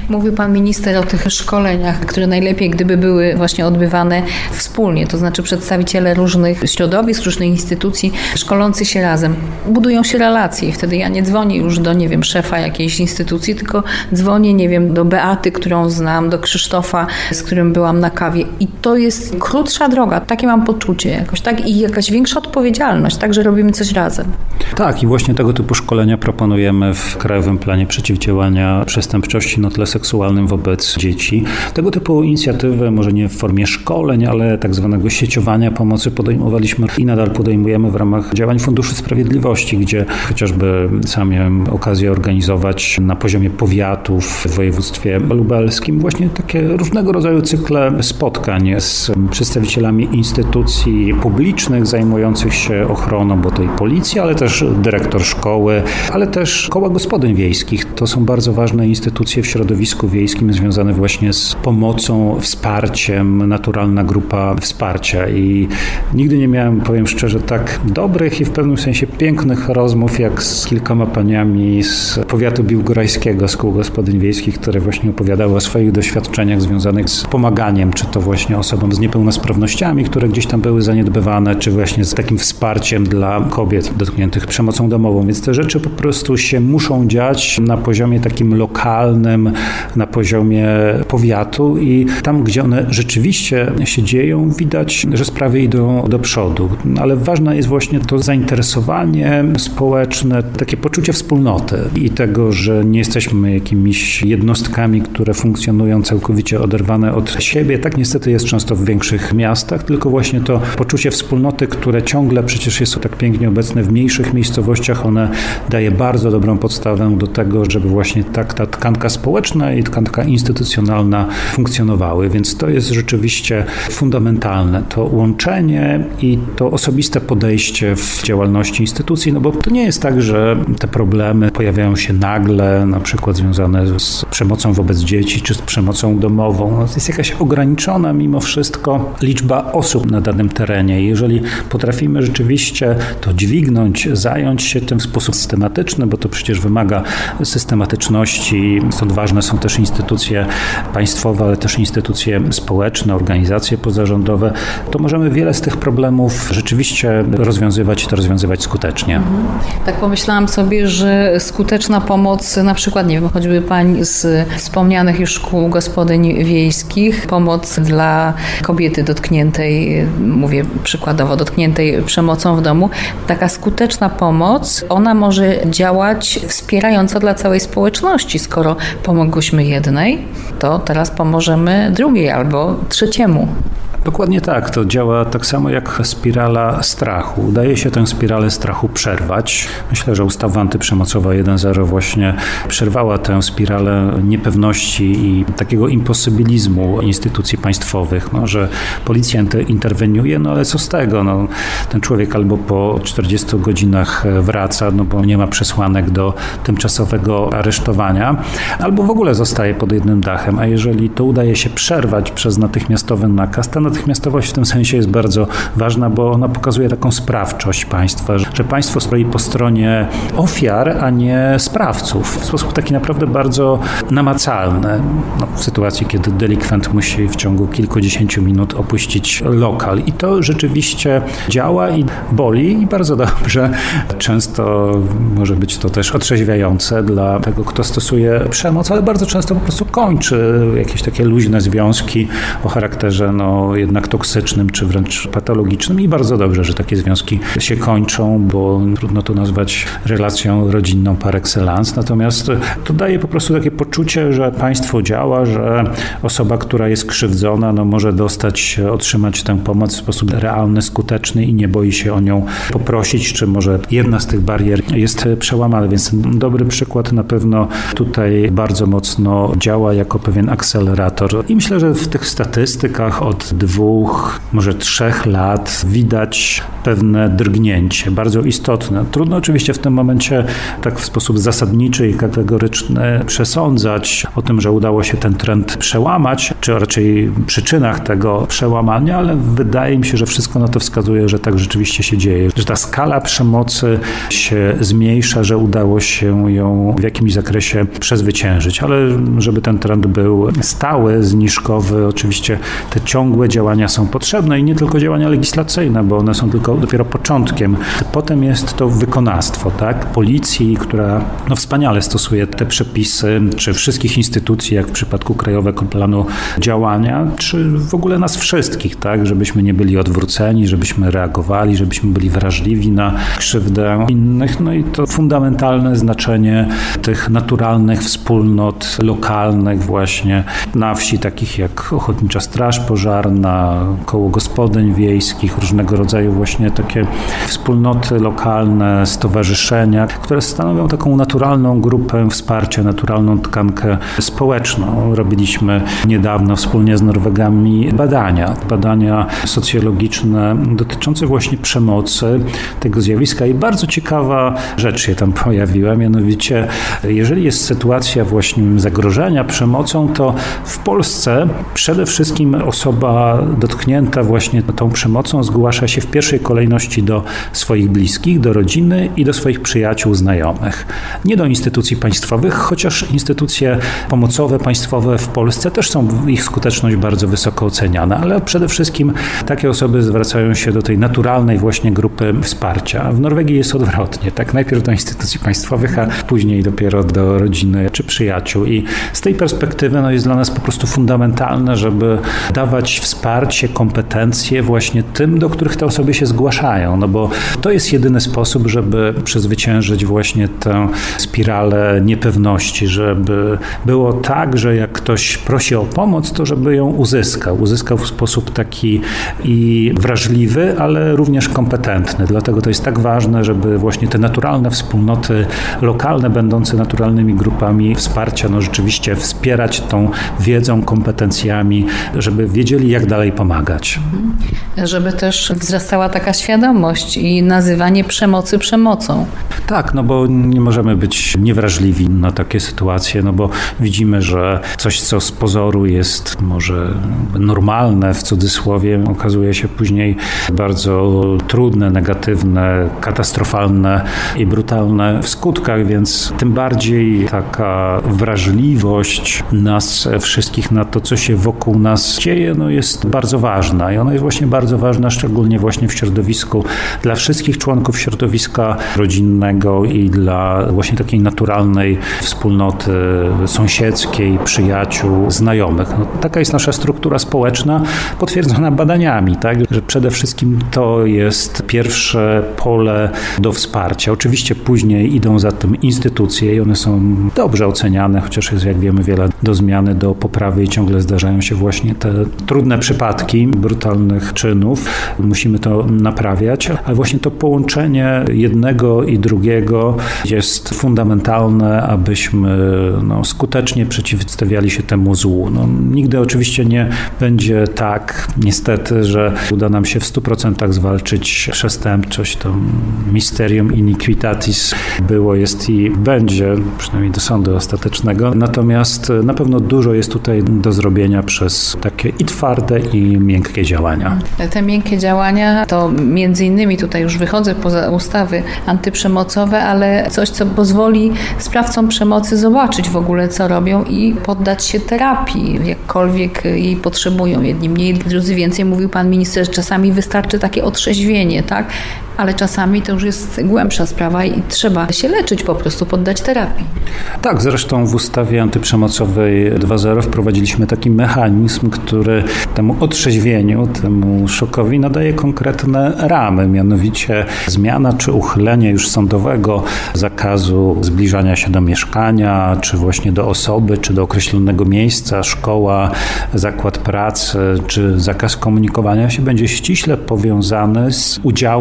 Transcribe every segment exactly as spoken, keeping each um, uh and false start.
Mówił pan minister o tych szkoleniach, które najlepiej gdyby były właśnie odbywane wspólnie, to znaczy przedstawiciele różnych środowisk, różnych instytucji szkolący się razem. Budują się relacje i wtedy ja nie dzwonię już do, nie wiem, szefa jakiejś instytucji, tylko dzwonię, nie wiem, do Beaty, którą znam, do Krzysztofa, z którym byłam na kawie i to jest krótsza droga, takie mam poczucie jakoś, tak? I jakaś większa odpowiedzialność, tak, że robimy coś razem. Tak, i właśnie tego typu szkolenia proponujemy w Krajowym Planie Przeciwdziałania Przestępczości na tle seksualnym wobec dzieci. Tego typu inicjatywy, może nie w formie szkoleń, ale tak zwanego sieciowania pomocy podejmowaliśmy i nadal podejmujemy w ramach działań Funduszu Sprawiedliwości, gdzie chociażby sam miałem okazję organizować na poziomie powiatów w województwie lubelskim właśnie takie różnego rodzaju cykle spotkań z przedstawicielami instytucji publicznych zajmujących się ochroną, bo tej policji, ale też dyrektor szkoły, ale też koła gospodyń wiejskich. To są bardzo ważne instytucje w środowisku wiejskim związane właśnie z pomocą, wsparciem, naturalna grupa wsparcia i nigdy nie miałem, powiem szczerze, tak dobrych i w pewnym sensie pięknych rozmów jak z kilkoma paniami z powiatu biłgorajskiego, z kół gospodyń wiejskich, które właśnie opowiadały o swoich doświadczeniach związanych z pomaganiem, czy to właśnie osobom z niepełnosprawnościami, które gdzieś tam były zaniedbywane, czy właśnie z takim wsparciem dla kobiet dotkniętych przemocą domową. Więc te rzeczy po prostu się muszą dziać na poziomie takim lokalnym, na poziomie powiatu i tam, gdzie one rzeczywiście się dzieją, widać, że sprawy idą do przodu. Ale ważne jest właśnie to zainteresowanie społeczne, takie poczucie wspólnoty i tego, że nie jesteśmy jakimiś jednostkami, które funkcjonują całkowicie oderwane od siebie. Tak niestety jest często w większych miastach, tylko właśnie to poczucie wspólnoty, które ciągle przecież jest tak pięknie obecne w mniejszych miejscowościach, one daje bardzo dobrą podstawę do tego, żeby właśnie tak ta tkanka społeczna i tkanka instytucjonalna funkcjonowały, więc to jest rzeczywiście fundamentalne. To łączenie i to osobiste podejście w działalności instytucji, no bo to nie jest tak, że te problemy pojawiają się nagle, na przykład związane z przemocą wobec dzieci czy z przemocą domową. No to jest jakaś ograniczona mimo wszystko liczba osób na danym terenie. Jeżeli potrafimy rzeczywiście to dźwignąć, zająć się tym w sposób systematyczny, bo to przecież wymaga systematyczności, stąd ważne są też instytucje państwowe, ale też instytucje społeczne, organizacje pozarządowe, to możemy wiele z tych problemów rzeczywiście rozwiązywać i to rozwiązywać skutecznie. Mhm. Tak pomyślałam sobie, że skuteczna pomoc, na przykład, nie wiem, choćby pań z wspomnianych już kół gospodyń wiejskich, pomoc dla kobiety dotkniętej, mówię przykładowo, dotkniętej przemocą w domu, taka skuteczna pomoc, ona może działać wspierająco dla całej społeczności. Skoro pomogłyśmy jednej, to teraz pomożemy drugiej albo trzeciemu. Dokładnie tak. To działa tak samo jak spirala strachu. Udaje się tę spiralę strachu przerwać. Myślę, że ustawa antyprzemocowa jeden zero właśnie przerwała tę spiralę niepewności i takiego imposybilizmu instytucji państwowych, no, że policja interweniuje, no ale co z tego? No, ten człowiek albo po czterdziestu godzinach wraca, no bo nie ma przesłanek do tymczasowego aresztowania, albo w ogóle zostaje pod jednym dachem. A jeżeli to udaje się przerwać przez natychmiastowy nakaz, ta natychmiastowość w tym sensie jest bardzo ważna, bo ona pokazuje taką sprawczość państwa, że państwo stoi po stronie ofiar, a nie sprawców. W sposób taki naprawdę bardzo namacalny. No, w sytuacji, kiedy delikwent musi w ciągu kilkudziesięciu minut opuścić lokal. I to rzeczywiście działa i boli i bardzo dobrze. Często może być to też otrzeźwiające dla tego, kto stosuje przemoc, ale bardzo często po prostu kończy jakieś takie luźne związki o charakterze no, jednak toksycznym czy wręcz patologicznym i bardzo dobrze, że takie związki się kończą, bo trudno to nazwać relacją rodzinną par excellence. Natomiast to daje po prostu takie poczucie, że państwo działa, że osoba, która jest krzywdzona, no może dostać, otrzymać tę pomoc w sposób realny, skuteczny i nie boi się o nią poprosić, czy może jedna z tych barier jest przełamana, więc ten dobry przykład na pewno tutaj bardzo mocno działa jako pewien akcelerator. I myślę, że w tych statystykach od dwóch, może trzech lat widać pewne drgnięcie, bardzo istotne. Trudno oczywiście w tym momencie tak w sposób zasadniczy i kategoryczny przesądzać o tym, że udało się ten trend przełamać, czy raczej przyczynach tego przełamania, ale wydaje mi się, że wszystko na to wskazuje, że tak rzeczywiście się dzieje, że ta skala przemocy się zmniejsza, że udało się ją w jakimś zakresie przezwyciężyć, ale żeby ten trend był stały, zniżkowy, oczywiście te ciągłe działania są potrzebne i nie tylko działania legislacyjne, bo one są tylko dopiero początkiem. Potem jest to wykonawstwo, tak? Policji, która no, wspaniale stosuje te przepisy, czy wszystkich instytucji, jak w przypadku Krajowego Planu Działania, czy w ogóle nas wszystkich, tak? Żebyśmy nie byli odwróceni, żebyśmy reagowali, żebyśmy byli wrażliwi na krzywdę innych. No i to fundamentalne znaczenie tych naturalnych wspólnot lokalnych właśnie na wsi, takich jak Ochotnicza Straż Pożarna, koło gospodyń wiejskich, różnego rodzaju właśnie takie wspólnoty lokalne, stowarzyszenia, które stanowią taką naturalną grupę wsparcia, naturalną tkankę społeczną. Robiliśmy niedawno wspólnie z Norwegami badania, badania socjologiczne dotyczące właśnie przemocy, tego zjawiska i bardzo ciekawa rzecz się tam pojawiła, mianowicie jeżeli jest sytuacja właśnie zagrożenia przemocą, to w Polsce przede wszystkim osoba dotknięta właśnie tą przemocą zgłasza się w pierwszej kolejności do swoich bliskich, do rodziny i do swoich przyjaciół, znajomych. Nie do instytucji państwowych, chociaż instytucje pomocowe, państwowe w Polsce też są ich skuteczność bardzo wysoko oceniana, ale przede wszystkim takie osoby zwracają się do tej naturalnej właśnie grupy wsparcia. W Norwegii jest odwrotnie, tak? Najpierw do instytucji państwowych, a później dopiero do rodziny czy przyjaciół. I z tej perspektywy no, jest dla nas po prostu fundamentalne, żeby dawać wsparcie, kompetencje właśnie tym, do których te osoby się zgłaszają, no bo to jest jedyny sposób, żeby przezwyciężyć właśnie tę spiralę niepewności, żeby było tak, że jak ktoś prosi o pomoc, to żeby ją uzyskał. Uzyskał w sposób taki i wrażliwy, ale również kompetentny. Dlatego to jest tak ważne, żeby właśnie te naturalne wspólnoty lokalne, będące naturalnymi grupami wsparcia, no rzeczywiście wspierać tą wiedzą, kompetencjami, żeby wiedzieli, jak dalej pomagać. Żeby też wzrastała taka świadomość i nazywanie przemocy przemocą. Tak, no bo nie możemy być niewrażliwi na takie sytuacje, no bo widzimy, że coś, co z pozoru jest może normalne, w cudzysłowie, okazuje się później bardzo trudne, negatywne, katastrofalne i brutalne w skutkach, więc tym bardziej taka wrażliwość nas wszystkich na to, co się wokół nas dzieje, no jest bardzo ważna i ona jest właśnie bardzo ważna, szczególnie właśnie w środowisku, dla wszystkich członków środowiska rodzinnego i dla właśnie takiej naturalnej wspólnoty sąsiedzkiej, przyjaciół, znajomych. No, taka jest nasza struktura społeczna, potwierdzona badaniami, tak, że przede wszystkim to jest pierwsze pole do wsparcia. Oczywiście później idą za tym instytucje i one są dobrze oceniane, chociaż jest, jak wiemy, wiele do zmiany, do poprawy i ciągle zdarzają się właśnie te trudne przypadki brutalnych czynów. Musimy to naprawiać, ale właśnie to połączenie jednego i drugiego jest fundamentalne, abyśmy no, skutecznie przeciwstawiali się temu złu. No, nigdy oczywiście nie będzie tak, niestety, że uda nam się w stu procentach zwalczyć przestępczość. To mysterium iniquitatis było, jest i będzie, przynajmniej do sądu ostatecznego. Natomiast na pewno dużo jest tutaj do zrobienia przez takie i twarde, i miękkie działania. Te miękkie działania to między innymi, tutaj już wychodzę poza ustawy antyprzemocowe, ale coś, co pozwoli sprawcom przemocy zobaczyć w ogóle, co robią i poddać się terapii, jakkolwiek jej potrzebują. Jedni mniej, drudzy więcej. Mówił pan minister, że czasami wystarczy takie otrzeźwienie, tak? Ale czasami to już jest głębsza sprawa i trzeba się leczyć, po prostu poddać terapii. Tak, zresztą w ustawie antyprzemocowej dwa zero wprowadziliśmy taki mechanizm, który temu otrzeźwieniu, temu szokowi nadaje konkretne ramy, mianowicie zmiana czy uchylenie już sądowego zakazu zbliżania się do mieszkania, czy właśnie do osoby, czy do określonego miejsca, szkoła, zakład pracy, czy zakaz komunikowania się będzie ściśle powiązany z udziałem i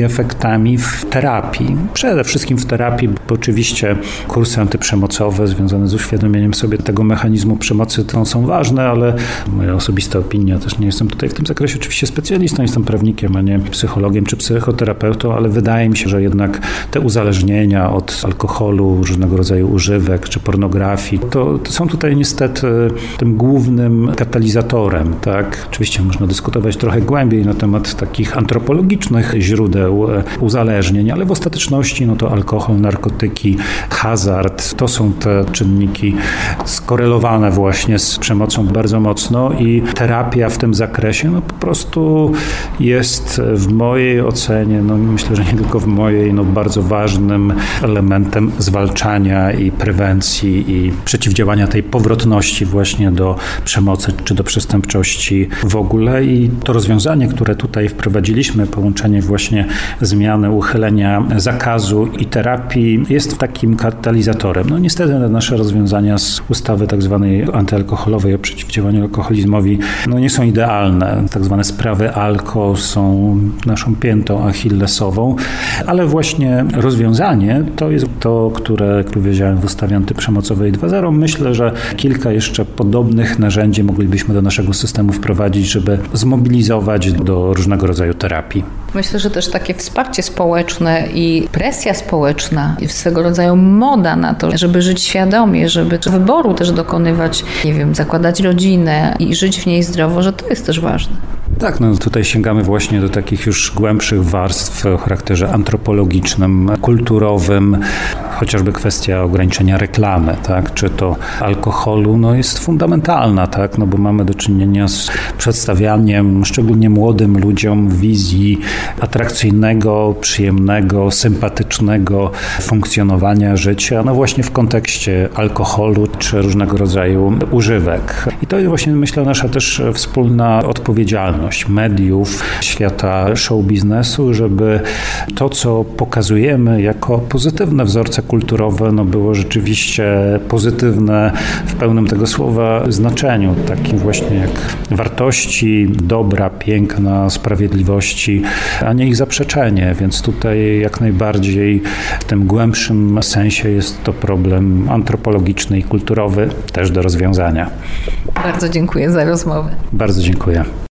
efektami w terapii. Przede wszystkim w terapii, bo oczywiście kursy antyprzemocowe związane z uświadomieniem sobie tego mechanizmu przemocy to są ważne, ale moja osobista opinia, też nie jestem tutaj w tym zakresie oczywiście specjalistą, jestem prawnikiem, a nie psychologiem czy psychoterapeutą, ale wydaje mi się, że jednak te uzależnienia od alkoholu, różnego rodzaju używek czy pornografii, to, to są tutaj niestety tym głównym katalizatorem. Tak? Oczywiście można dyskutować trochę głębiej na temat takich antropologicznych źródeł uzależnień, ale w ostateczności no to alkohol, narkotyki, hazard, to są te czynniki skorelowane właśnie z przemocą bardzo mocno i terapia w tym zakresie no po prostu jest w mojej ocenie, no myślę, że nie tylko w mojej, no bardzo ważnym elementem zwalczania i prewencji i przeciwdziałania tej powrotności właśnie do przemocy czy do przestępczości w ogóle. I to rozwiązanie, które tutaj wprowadziliśmy, połączenie właśnie zmiany, uchylenia zakazu i terapii jest takim katalizatorem. No niestety nasze rozwiązania z ustawy tak zwanej antyalkoholowej o przeciwdziałaniu alkoholizmowi no nie są idealne. Tak zwane sprawy alko są naszą piętą achillesową, ale właśnie rozwiązanie to jest to, które, jak powiedziałem w ustawie antyprzemocowej dwa zero, myślę, że kilka jeszcze podobnych narzędzi moglibyśmy do naszego systemu wprowadzić, żeby zmobilizować do różnego rodzaju terapii. Myślę, że też takie wsparcie społeczne i presja społeczna i swego rodzaju moda na to, żeby żyć świadomie, żeby wyboru też dokonywać, nie wiem, zakładać rodzinę i żyć w niej zdrowo, że to jest też ważne. Tak, no tutaj sięgamy właśnie do takich już głębszych warstw o charakterze antropologicznym, kulturowym, chociażby kwestia ograniczenia reklamy, tak, czy to alkoholu, no jest fundamentalna, tak, no bo mamy do czynienia z przedstawianiem szczególnie młodym ludziom wizji atrakcyjnego, przyjemnego, sympatycznego funkcjonowania życia, no właśnie w kontekście alkoholu czy różnego rodzaju używek. I to jest właśnie, myślę, nasza też wspólna odpowiedzialność mediów, świata show biznesu, żeby to, co pokazujemy jako pozytywne wzorce kulturowe, no było rzeczywiście pozytywne w pełnym tego słowa znaczeniu, takim właśnie jak wartości, dobra, piękna, sprawiedliwości, a nie ich zaprzeczenie, więc tutaj jak najbardziej w tym głębszym sensie jest to problem antropologiczny i kulturowy też do rozwiązania. Bardzo dziękuję za rozmowę. Bardzo dziękuję.